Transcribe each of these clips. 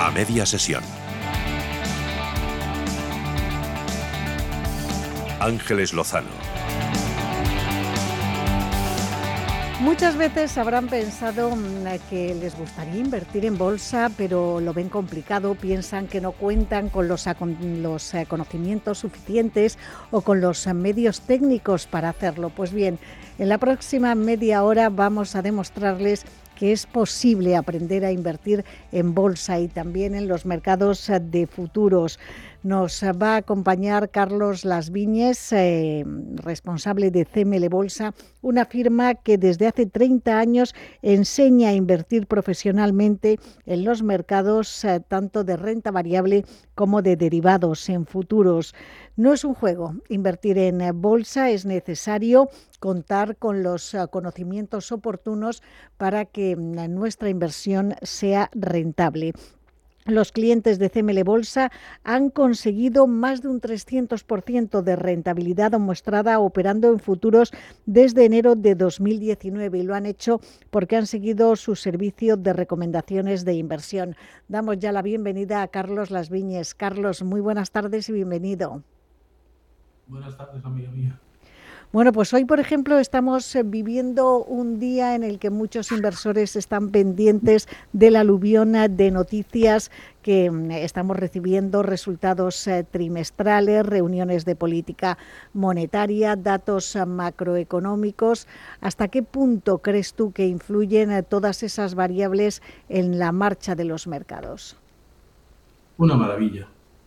A media sesión. Ángeles Lozano. Muchas veces habrán pensado que les gustaría invertir en bolsa, pero lo ven complicado, piensan que no cuentan con los conocimientos suficientes o con los medios técnicos para hacerlo. Pues bien, en la próxima media hora vamos a demostrarles que es posible aprender a invertir en bolsa y también en los mercados de futuros. Nos va a acompañar Carlos Las Viñes, responsable de CML Bolsa, una firma que desde hace 30 años enseña a invertir profesionalmente en los mercados tanto de renta variable como de derivados en futuros. No es un juego. Invertir en bolsa es necesario contar con los conocimientos oportunos para que nuestra inversión sea rentable. Los clientes de CML Bolsa han conseguido más de un 300% de rentabilidad demostrada operando en futuros desde enero de 2019 y lo han hecho porque han seguido su servicio de recomendaciones de inversión. Damos ya la bienvenida a Carlos Las Viñes. Carlos, muy buenas tardes y bienvenido. Buenas tardes, amiga mía. Bueno, pues hoy, por ejemplo, estamos viviendo un día en el que muchos inversores están pendientes del aluvión de noticias que estamos recibiendo, resultados trimestrales, reuniones de política monetaria, datos macroeconómicos. ¿Hasta qué punto crees tú que influyen todas esas variables en la marcha de los mercados? Una maravilla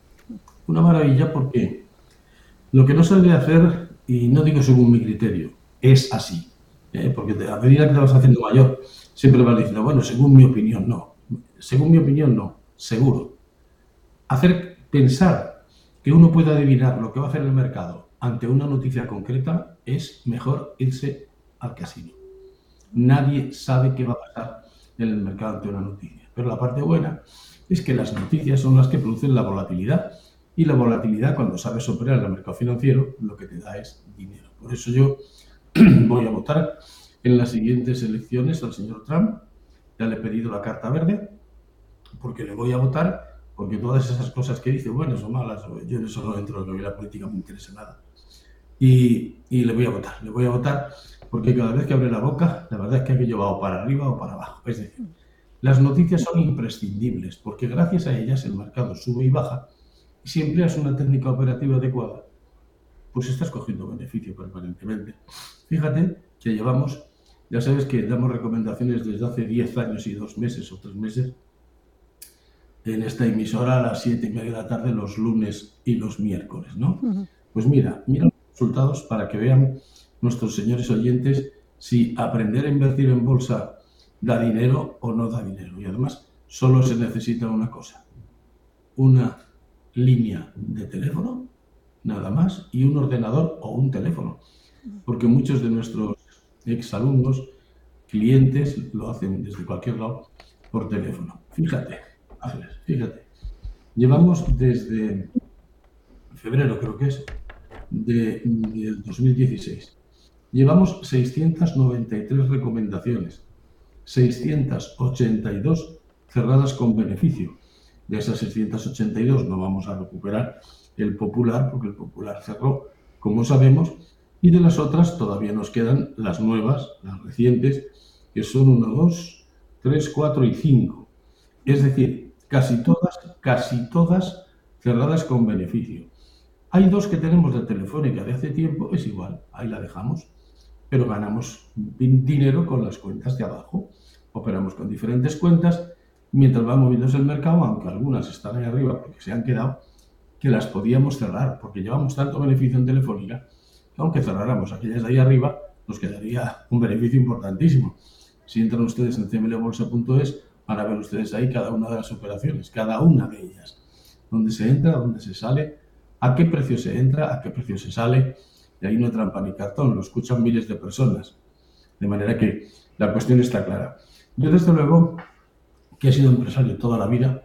porque lo que no se debe hacer, y no digo según mi criterio, es así, porque a medida que te vas haciendo mayor, siempre vas diciendo, bueno, según mi opinión, no, seguro. Pensar que uno puede adivinar lo que va a hacer el mercado ante una noticia concreta es mejor irse al casino. Nadie sabe qué va a pasar en el mercado ante una noticia, pero la parte buena es que las noticias son las que producen la volatilidad. Y la volatilidad, cuando sabes operar en el mercado financiero, lo que te da es dinero. Por eso yo voy a votar en las siguientes elecciones al señor Trump. Ya le he pedido la carta verde, porque le voy a votar, porque todas esas cosas que dice, buenas o malas, yo en eso no entro, que a mí la política no me interesa nada. Y le voy a votar porque cada vez que abre la boca, la verdad es que aquello va o para arriba o para abajo. Es decir, las noticias son imprescindibles, porque gracias a ellas el mercado sube y baja. Si empleas una técnica operativa adecuada, pues estás cogiendo beneficio permanentemente. Fíjate que llevamos, ya sabes que damos recomendaciones desde hace 10 años y 2 meses o 3 meses en esta emisora a las 7:30 de la tarde los lunes y los miércoles, ¿no? Pues mira los resultados para que vean nuestros señores oyentes si aprender a invertir en bolsa da dinero o no da dinero. Y además solo se necesita una cosa, una línea de teléfono, nada más, y un ordenador o un teléfono, porque muchos de nuestros exalumnos, clientes, lo hacen desde cualquier lado por teléfono. Fíjate, llevamos desde febrero, creo que es, del 2016, llevamos 693 recomendaciones, 682 cerradas con beneficio. De esas 682 no vamos a recuperar el Popular, porque el Popular cerró, como sabemos, y de las otras todavía nos quedan las nuevas, las recientes, que son 1, 2, 3, 4 y 5. Es decir, casi todas cerradas con beneficio. Hay 2 que tenemos de Telefónica de hace tiempo, es igual, ahí la dejamos, pero ganamos dinero con las cuentas de abajo. Operamos con diferentes cuentas, mientras va moviéndose el mercado, aunque algunas están ahí arriba porque se han quedado, que las podíamos cerrar, porque llevamos tanto beneficio en Telefónica, que aunque cerráramos aquellas de ahí arriba, nos quedaría un beneficio importantísimo. Si entran ustedes en cmlbolsa.es, van a ver ustedes ahí cada una de las operaciones, cada una de ellas, dónde se entra, dónde se sale, a qué precio se entra, a qué precio se sale, y ahí no hay trampa ni cartón, lo escuchan miles de personas. De manera que la cuestión está clara. Yo, desde luego, que he sido empresario toda la vida,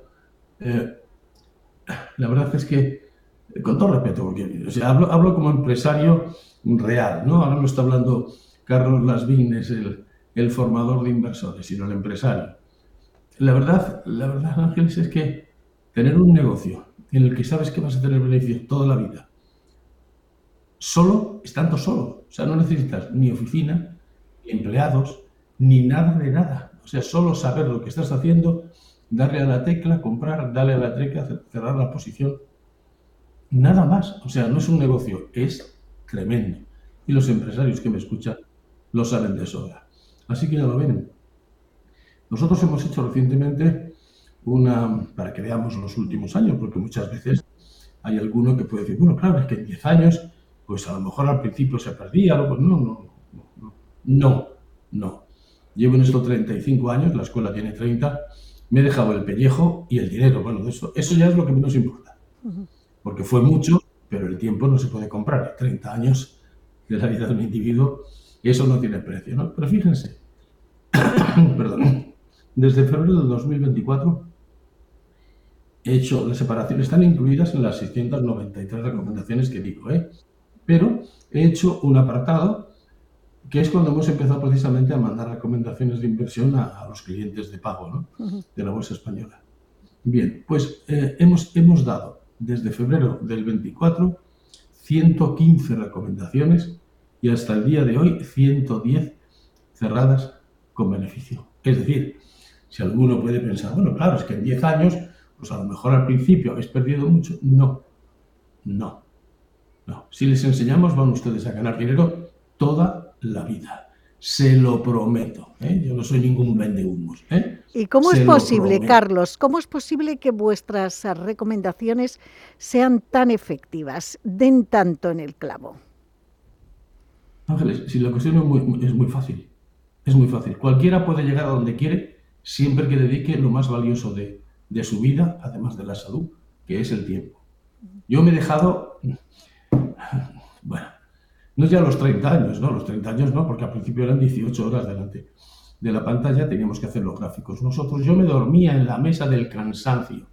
la verdad es que, con todo respeto, porque, hablo como empresario real, ¿no? Ahora no está hablando Carlos Las Viñes, el formador de inversores, sino el empresario. La verdad, Ángeles, es que tener un negocio en el que sabes que vas a tener beneficios toda la vida, solo, estando solo. O sea, no necesitas ni oficina, ni empleados, ni nada de nada. O sea, solo saber lo que estás haciendo, darle a la tecla, comprar, darle a la tecla, cerrar la posición. Nada más. O sea, no es un negocio, es tremendo. Y los empresarios que me escuchan lo saben de sobra. Así que ya lo ven. Nosotros hemos hecho recientemente para que veamos los últimos años, porque muchas veces hay alguno que puede decir, bueno, claro, es que en 10 años, pues a lo mejor al principio se perdía, pues no. Llevo en esto 35 años, la escuela tiene 30, me he dejado el pellejo y el dinero. Bueno, eso ya es lo que menos importa, porque fue mucho, pero el tiempo no se puede comprar. 30 años de la vida de un individuo, eso no tiene precio, ¿no? Pero fíjense, perdón, desde febrero del 2024 he hecho las separaciones, están incluidas en las 693 recomendaciones que digo, pero he hecho un apartado que es cuando hemos empezado precisamente a mandar recomendaciones de inversión a los clientes de pago, ¿no? De la bolsa española. Bien, pues hemos dado desde febrero del 24 115 recomendaciones y hasta el día de hoy 110 cerradas con beneficio. Es decir, si alguno puede pensar, bueno, claro, es que en 10 años, pues a lo mejor al principio habéis perdido mucho. No. Si les enseñamos, van ustedes a ganar dinero toda la vida. Se lo prometo. Yo no soy ningún vendehumos. ¿Y cómo es posible, Carlos? ¿Cómo es posible que vuestras recomendaciones sean tan efectivas, den tanto en el clavo? Ángeles, si la cuestión es muy fácil. Es muy fácil. Cualquiera puede llegar a donde quiere siempre que dedique lo más valioso de su vida, además de la salud, que es el tiempo. Yo me he dejado, bueno, no ya los 30 años, ¿no? Los 30 años no, porque al principio eran 18 horas delante de la pantalla, teníamos que hacer los gráficos. Yo me dormía en la mesa del cansancio,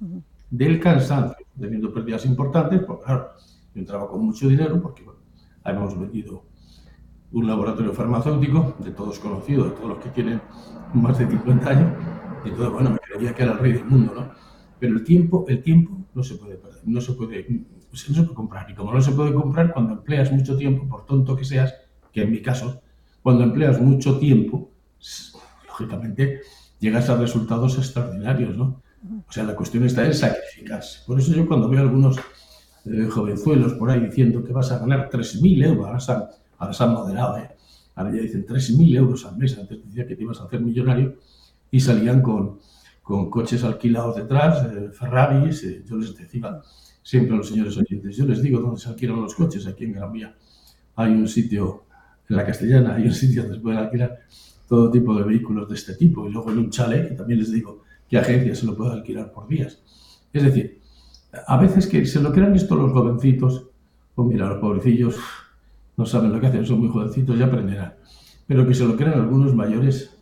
teniendo pérdidas importantes, porque claro, yo entraba con mucho dinero, porque bueno, habíamos vendido un laboratorio farmacéutico, de todos conocidos, de todos los que tienen más de 50 años, y entonces, bueno, me creía que era el rey del mundo, ¿no? Pero el tiempo no se puede perder, no se puede comprar. Y como no se puede comprar, cuando empleas mucho tiempo, por tonto que seas, que en mi caso, cuando empleas mucho tiempo, lógicamente llegas a resultados extraordinarios, ¿no? O sea, la cuestión está en sacrificarse. Por eso yo cuando veo a algunos jovenzuelos por ahí diciendo que vas a ganar 3.000 euros, ahora se han moderado, ahora ya dicen 3.000 euros al mes, antes decía que te ibas a hacer millonario, y salían con coches alquilados detrás, Ferraris. Yo les decía siempre a los señores oyentes, yo les digo dónde se alquilan los coches. Aquí en Gran Vía hay un sitio, en la Castellana, hay un sitio donde se pueden alquilar todo tipo de vehículos de este tipo, y luego en un chalet, que también les digo que agencia se lo puede alquilar por días. Es decir, a veces que se lo crean esto los jovencitos, pues mira, los pobrecillos no saben lo que hacen, son muy jovencitos, ya aprenderán. Pero que se lo crean algunos mayores,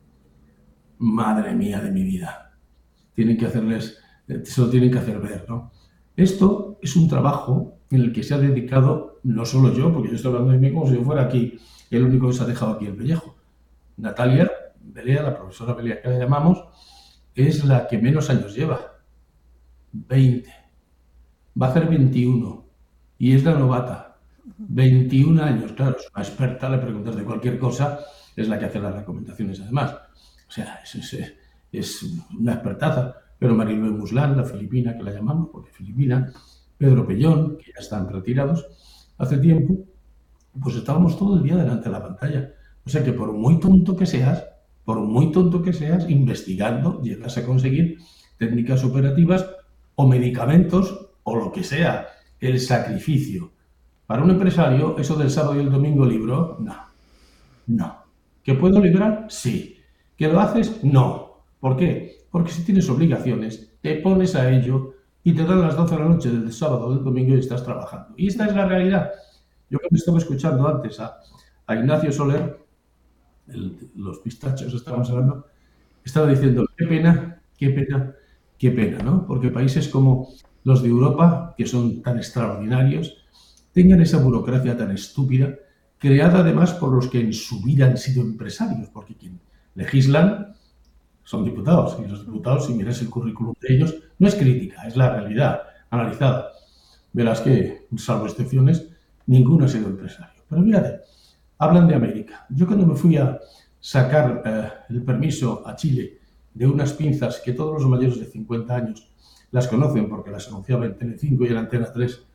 madre mía de mi vida, tienen que se lo tienen que hacer ver, ¿no? Esto es un trabajo en el que se ha dedicado, no solo yo, porque yo estoy hablando de mí como si yo fuera aquí el único que se ha dejado aquí el pellejo. Natalia Belea, la profesora Belea que la llamamos, es la que menos años lleva, 20. Va a hacer 21 y es la novata. 21 años, claro, es una experta, le preguntas de cualquier cosa, es la que hace las recomendaciones además. O sea, es una expertaza. Pero Maribel Muslán, la filipina que la llamamos, porque filipina, Pedro Pellón, que ya están retirados hace tiempo, pues estábamos todo el día delante de la pantalla. O sea que por muy tonto que seas, investigando, llegas a conseguir técnicas operativas o medicamentos o lo que sea. El sacrificio. Para un empresario, eso del sábado y el domingo libro, no. ¿Que puedo librar? Sí. ¿Que lo haces? No. ¿Por qué? Porque si tienes obligaciones, te pones a ello y te dan las 12 de la noche del sábado o del domingo y estás trabajando. Y esta es la realidad. Yo cuando estaba escuchando antes a Ignacio Soler, los pistachos estábamos hablando, estaba diciendo, qué pena, ¿no? Porque países como los de Europa, que son tan extraordinarios, tengan esa burocracia tan estúpida, creada además por los que en su vida han sido empresarios, porque quien legislan son diputados. Y los diputados, si miras el currículum de ellos, no es crítica, es la realidad analizada. Verás que, salvo excepciones, ninguno ha sido empresario. Pero fíjate, hablan de América. Yo cuando me fui a sacar el permiso a Chile de unas pinzas que todos los mayores de 50 años las conocen porque las anunciaba en Telecinco y en Antena 3,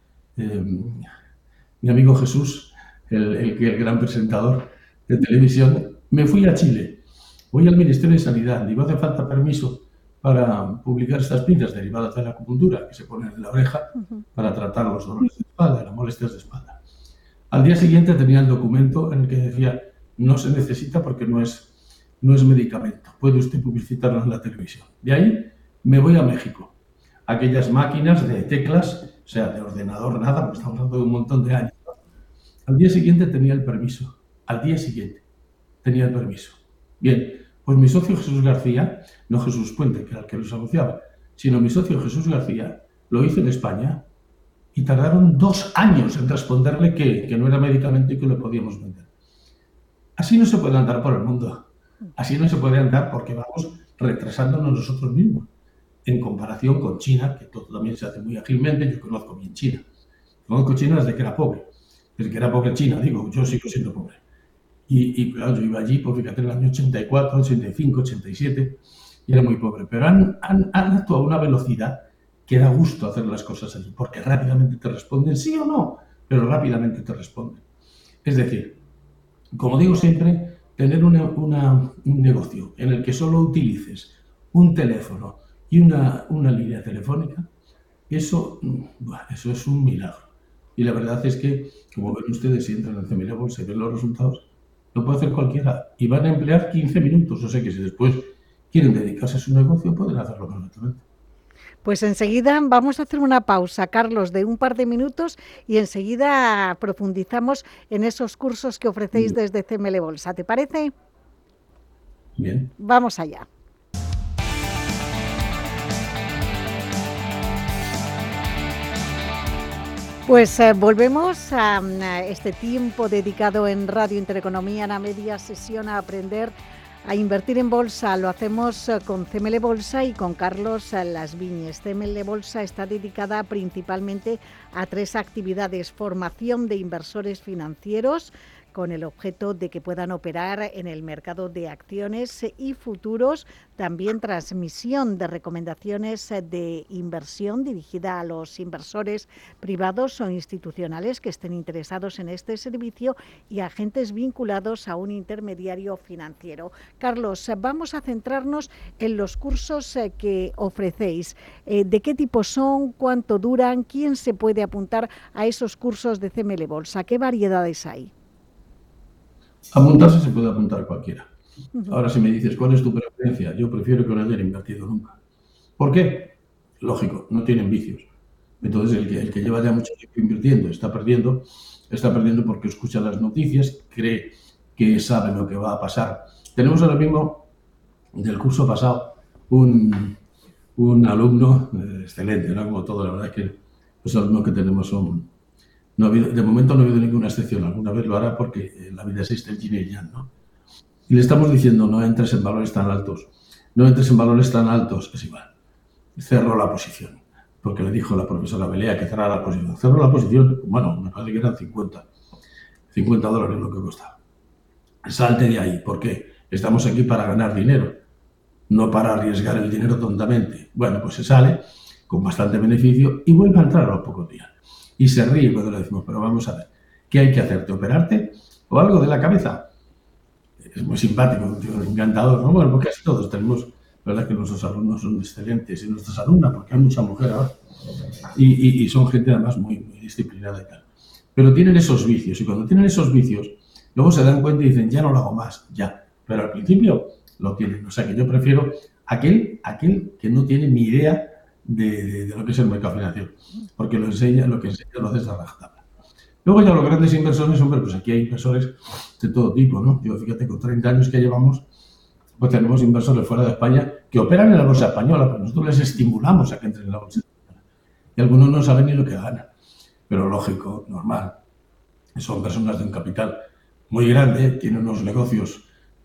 mi amigo Jesús, el gran presentador de televisión, me fui a Chile. Voy al Ministerio de Sanidad, digo, hace falta permiso para publicar estas pinzas derivadas de la acupuntura que se ponen en la oreja para tratar los dolores de espalda, las molestias de espalda. Al día siguiente tenía el documento en el que decía no se necesita porque no es medicamento, puede usted publicitarlo en la televisión. De ahí me voy a México. Aquellas máquinas de teclas, o sea, de ordenador nada, porque estamos hablando de un montón de años. Al día siguiente tenía el permiso. Al día siguiente tenía el permiso. Bien, pues mi socio Jesús García, no Jesús Puente, que era el que los anunciaba, sino mi socio Jesús García, lo hizo en España y tardaron 2 años en responderle que no era medicamento y que lo podíamos vender. Así no se puede andar por el mundo. Así no se puede andar porque vamos retrasándonos nosotros mismos. En comparación con China, que todo también se hace muy ágilmente, yo conozco bien China. Conozco China desde que era pobre. Desde que era pobre China, digo, yo sigo siendo pobre. Y claro, yo iba allí, pues fíjate, en el año 84, 85, 87, y era muy pobre. Pero han actuado a una velocidad que da gusto hacer las cosas allí, porque rápidamente te responden sí o no, pero rápidamente te responden. Es decir, como digo siempre, tener un negocio en el que solo utilices un teléfono y una línea telefónica, eso es un milagro. Y la verdad es que, como ven ustedes, si entran en CML Bolsa y ven los resultados, lo puede hacer cualquiera. Y van a emplear 15 minutos. O sea que si después quieren dedicarse a su negocio, pueden hacerlo perfectamente. Pues enseguida vamos a hacer una pausa, Carlos, de un par de minutos y enseguida profundizamos en esos cursos que ofrecéis desde CML Bolsa. ¿Te parece? Bien. Vamos allá. Pues volvemos a este tiempo dedicado en Radio Intereconomía, en la media sesión a aprender a invertir en bolsa. Lo hacemos con CML Bolsa y con Carlos Lasviñes. CML Bolsa está dedicada principalmente a 3 actividades: formación de inversores financieros, con el objeto de que puedan operar en el mercado de acciones y futuros. También transmisión de recomendaciones de inversión dirigida a los inversores privados o institucionales que estén interesados en este servicio y agentes vinculados a un intermediario financiero. Carlos, vamos a centrarnos en los cursos que ofrecéis. ¿De qué tipo son? ¿Cuánto duran? ¿Quién se puede apuntar a esos cursos de CML Bolsa? ¿Qué variedades hay? Apuntarse se puede apuntar cualquiera. Ahora, si me dices, ¿cuál es tu preferencia? Yo prefiero que no haya invertido nunca. ¿Por qué? Lógico, no tienen vicios. Entonces, el que lleva ya mucho tiempo invirtiendo está perdiendo porque escucha las noticias, cree que sabe lo que va a pasar. Tenemos ahora mismo, del curso pasado, un alumno excelente, ¿no? Como todo, la verdad es que los alumnos que tenemos son... de momento no ha habido ninguna excepción, alguna vez lo hará porque en la vida existe el yin y el yang, ¿no? Y le estamos diciendo, no entres en valores tan altos, es igual. Cerró la posición, porque le dijo la profesora Belea que cerrara la posición. Cerró la posición, bueno, me parece que eran $50 lo que costaba. Salte de ahí, ¿por qué? Estamos aquí para ganar dinero, no para arriesgar el dinero tontamente. Bueno, pues se sale con bastante beneficio y vuelve a entrar a los pocos días. Y se ríe cuando le decimos, pero vamos a ver, ¿qué hay que hacerte? ¿Operarte? ¿O algo de la cabeza? Es muy simpático, un tío encantador, ¿no? Bueno, porque así todos tenemos, la verdad es que nuestros alumnos son excelentes y nuestras alumnas, porque hay mucha mujer ahora, y son gente además muy disciplinada y tal. Pero tienen esos vicios, y cuando tienen esos vicios, luego se dan cuenta y dicen, ya no lo hago más, ya. Pero al principio lo tienen. O sea que yo prefiero aquel que no tiene ni idea de lo que es el mercado financiero, porque lo que enseña lo hace a rajatabla. Luego ya los grandes inversores, hombre, pues aquí hay inversores de todo tipo, ¿no? Yo fíjate, con 30 años que llevamos, pues tenemos inversores fuera de España que operan en la bolsa española, pero nosotros les estimulamos a que entren en la bolsa española. Y algunos no saben ni lo que ganan, pero lógico, normal. Son personas de un capital muy grande, tienen unos negocios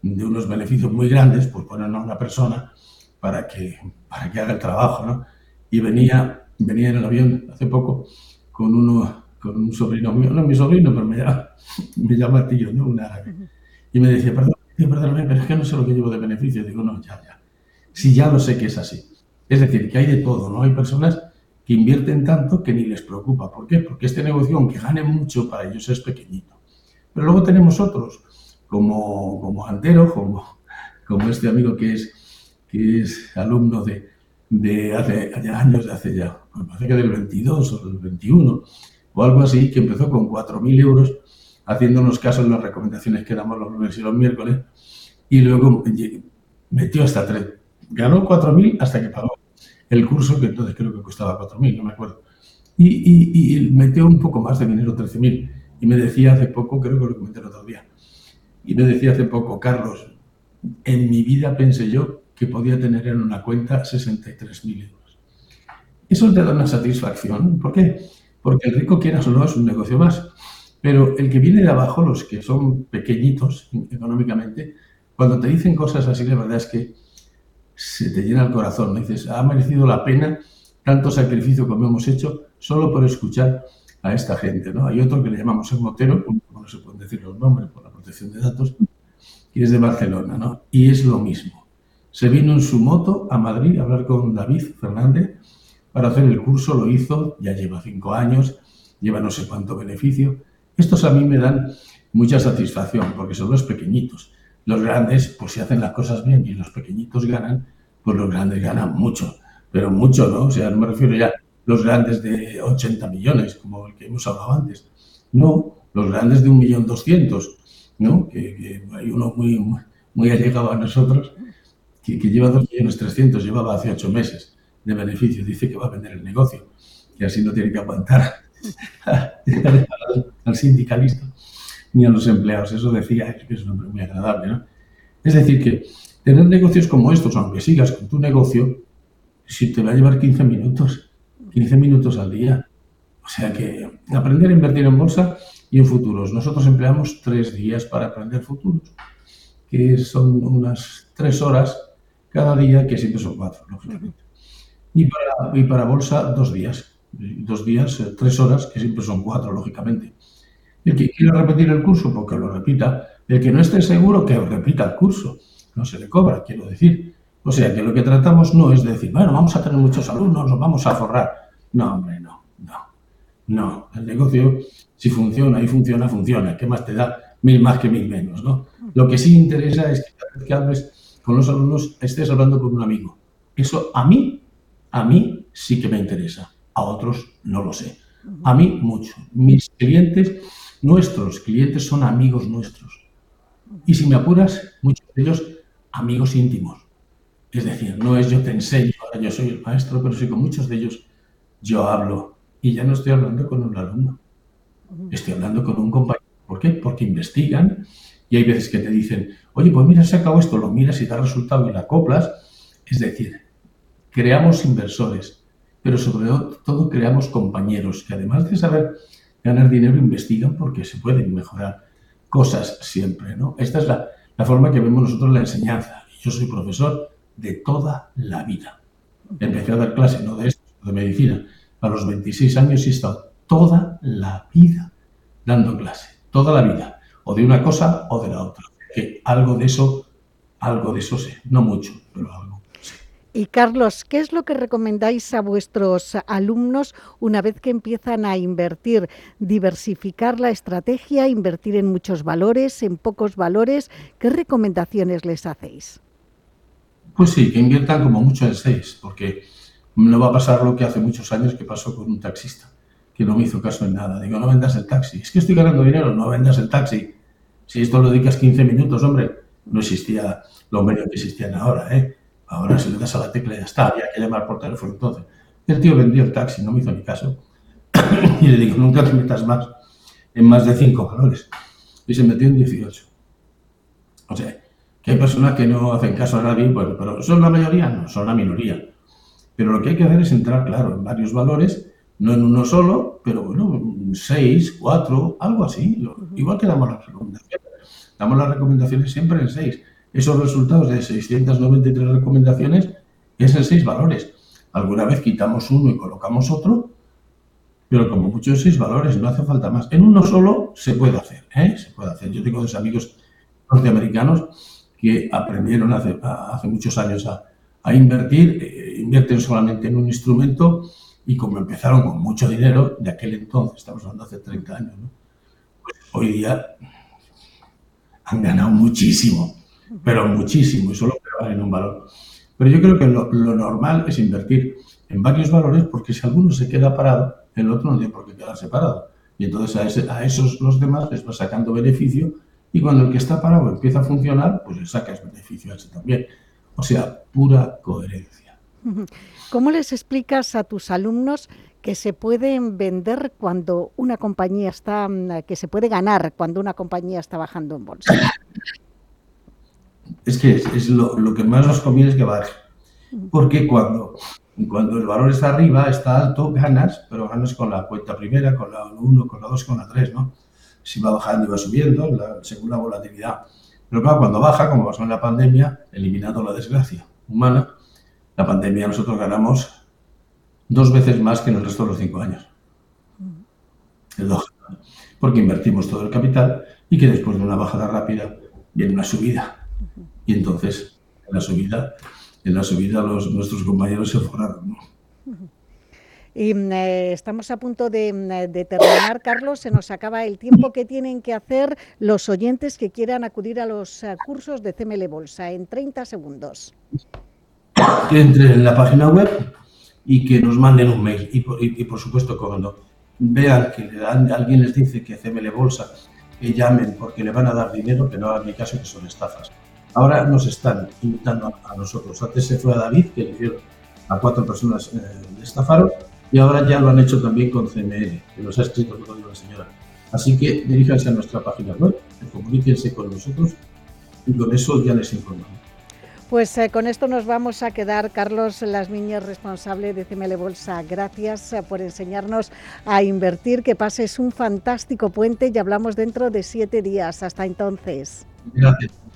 de unos beneficios muy grandes, pues ponen a una persona para que haga el trabajo, ¿no? Y venía en el avión hace poco con un sobrino mío, no mi sobrino, pero me llama tío, ¿no? Un árabe. Y me decía, perdón, tío, perdóname, pero es que no sé lo que llevo de beneficio. Digo, no, ya. Sí, ya lo sé que es así. Es decir, que hay de todo, ¿no? Hay personas que invierten tanto que ni les preocupa. ¿Por qué? Porque este negocio, aunque gane mucho, para ellos es pequeñito. Pero luego tenemos otros, como Antero, como este amigo que es alumno de hace años, me parece que del 22 o del 21, o algo así, que empezó con 4.000 euros haciéndonos caso en las recomendaciones que damos los lunes y los miércoles, y luego metió hasta 3. Ganó 4.000 hasta que pagó el curso, que entonces creo que costaba 4.000, no me acuerdo. Y metió un poco más de dinero, 13.000. Y me decía hace poco, creo que lo comenté el otro día, y me decía hace poco, Carlos, en mi vida pensé yo que podía tener en una cuenta 63.000 euros. Eso te da una satisfacción. ¿Por qué? Porque el rico, quieras o no, es un negocio más. Pero el que viene de abajo, los que son pequeñitos económicamente, cuando te dicen cosas así, la verdad es que se te llena el corazón, ¿no? Dices, ha merecido la pena tanto sacrificio como hemos hecho solo por escuchar a esta gente, ¿no? Hay otro que le llamamos el motero, como no se pueden decir los nombres por la protección de datos, que es de Barcelona, ¿no? Y es lo mismo. Se vino en su moto a Madrid a hablar con David Fernández para hacer el curso, lo hizo, ya lleva 5 años, lleva no sé cuánto beneficio. Estos a mí me dan mucha satisfacción porque son los pequeñitos. Los grandes, pues si hacen las cosas bien y los pequeñitos ganan, pues los grandes ganan mucho, pero mucho, ¿no? O sea, no me refiero ya a los grandes de 80 millones, como el que hemos hablado antes. No, los grandes de 1.200.000, ¿no? Que hay uno muy allegado a nosotros que lleva 2.300.000, llevaba hace 8 meses de beneficio. Dice que va a vender el negocio y así no tiene que aguantar al sindicalista ni a los empleados. Eso decía, que es un hombre muy agradable, ¿no? Es decir, que tener negocios como estos, aunque sigas con tu negocio, si te va a llevar 15 minutos al día. O sea que aprender a invertir en bolsa y en futuros. Nosotros empleamos 3 días para aprender futuros, que son unas 3 horas cada día, que siempre son 4, lógicamente. Y para bolsa, 2 días. 2 días, 3 horas, que siempre son 4, lógicamente. El que quiera repetir el curso, pues que lo repita. El que no esté seguro, que repita el curso. No se le cobra, quiero decir. O sea, que lo que tratamos no es decir, bueno, vamos a tener muchos alumnos, nos vamos a forrar. No, hombre, no. El negocio, si funciona y funciona. ¿Qué más te da? 1.000 más que 1.000 menos, ¿no? Lo que sí interesa es que cada vez que hables con los alumnos, estés hablando con un amigo. Eso a mí sí que me interesa. A otros no lo sé. A mí mucho. Mis clientes, nuestros clientes son amigos nuestros. Y si me apuras, muchos de ellos amigos íntimos. Es decir, no es yo te enseño, ahora yo soy el maestro, pero sí con muchos de ellos yo hablo. Y ya no estoy hablando con un alumno. Estoy hablando con un compañero. ¿Por qué? Porque investigan y hay veces que te dicen, oye, pues mira, se acabó esto, lo miras y da resultado y la acoplas. Es decir, creamos inversores, pero sobre todo creamos compañeros que además de saber ganar dinero, investigan porque se pueden mejorar cosas siempre, ¿no? Esta es la forma que vemos nosotros la enseñanza. Yo soy profesor de toda la vida. Empecé a dar clase, no de esto, de medicina, a los 26 años y he estado toda la vida dando clase, toda la vida, o de una cosa o de la otra. Que algo de eso sé, no mucho, pero algo. Y Carlos, ¿qué es lo que recomendáis a vuestros alumnos una vez que empiezan a invertir? Diversificar la estrategia, invertir en muchos valores, en pocos valores. ¿Qué recomendaciones les hacéis? Pues sí, que inviertan como mucho en 6, porque no va a pasar lo que hace muchos años que pasó con un taxista, que no me hizo caso en nada. Digo, no vendas el taxi. Es que estoy ganando dinero, no vendas el taxi. Si esto lo dedicas 15 minutos, hombre, no existía los medios que existían ahora, ¿eh? Ahora si le das a la tecla ya está, había que llamar por teléfono entonces. El tío vendió el taxi, no me hizo ni caso. Y le digo, nunca te metas más en más de 5 valores. Y se metió en 18. O sea, que hay personas que no hacen caso a nadie, bueno, pero ¿son la mayoría? No, son la minoría. Pero lo que hay que hacer es entrar, claro, en varios valores, no en uno solo, pero bueno, 6, 4, algo así. Igual que damos las recomendaciones. Damos las recomendaciones siempre en 6. esos resultados de 693 recomendaciones es en 6 valores. Alguna vez quitamos uno y colocamos otro, pero como mucho en 6 valores, no hace falta más. En uno solo se puede hacer, se puede hacer. Yo tengo 2 amigos norteamericanos que aprendieron hace muchos años a invertir, invierten solamente en un instrumento y como empezaron con mucho dinero, de aquel entonces, estamos hablando hace 30 años, ¿no? Pues hoy día han ganado muchísimo, pero muchísimo, y solo en un valor. Pero yo creo que lo normal es invertir en varios valores, porque si alguno se queda parado, el otro no tiene por qué quedarse parado. Y entonces a esos los demás les va sacando beneficio, y cuando el que está parado empieza a funcionar, pues le sacas beneficio a ese también. O sea, pura coherencia. ¿Cómo les explicas a tus alumnos que se pueden vender cuando una compañía está, que se puede ganar cuando una compañía está bajando en bolsa? Es que es lo que más nos conviene es que baje. Porque cuando el valor está arriba, está alto, ganas, pero ganas con la cuenta primera, con la 1, con la 2, con la 3, ¿no? Si va bajando y va subiendo, según la volatilidad. Pero claro, cuando baja, como pasó en la pandemia, eliminando la desgracia humana, la pandemia nosotros ganamos 2 veces más que en el resto de los 5 años. Es lógico, porque invertimos todo el capital y que después de una bajada rápida viene una subida. Y entonces, en la subida nuestros compañeros se forraron, ¿no? Y estamos a punto de terminar, Carlos. Se nos acaba el tiempo. ¿Qué tienen que hacer los oyentes que quieran acudir a los cursos de CML Bolsa? En 30 segundos. Que entren en la página web y que nos manden un mail. Y por supuesto, cuando vean que alguien les dice que CML Bolsa, que llamen porque le van a dar dinero, que no hagan ni caso, que son estafas. Ahora nos están invitando a nosotros. Antes se fue a David, que le hicieron a 4 personas, le estafaron, y ahora ya lo han hecho también con CML, que nos ha escrito todo la señora. Así que diríjanse a nuestra página web, comuníquense con nosotros y con eso ya les informamos. Pues con esto nos vamos a quedar. Carlos Lasmiñes, responsable de CML Bolsa, gracias por enseñarnos a invertir. Que pases un fantástico puente y hablamos dentro de 7 días. Hasta entonces. Gracias.